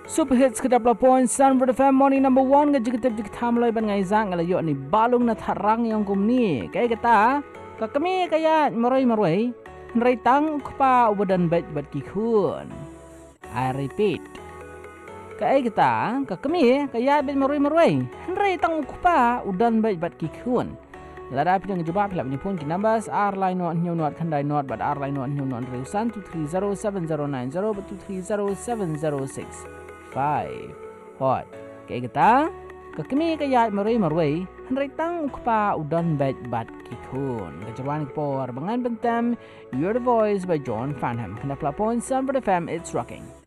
Super hits kedap la point Sunbird FM morning number 1 ga jikitip jikitam loy ban ngai zang ala yo ni balung na tharang yang kum ni kay kata ka kami kaya maroy nrai tang kpa ubadan bet bat ki khun. I repeat, kay kata ka kami kaya bet maroy nrai tang kpa udan bet bat ki khun. Lada pidang jawab hilap ni pun ki numbers R line not new not khandai not but R line not new not reusan 230790 but 230706 hot kay kata kakimi kaya maroy handray tang ukpa udan bet bat kikun kajawan por bangan bentam Your Voice by John Farnham Kanapla Point Sunbird FM, it's rocking.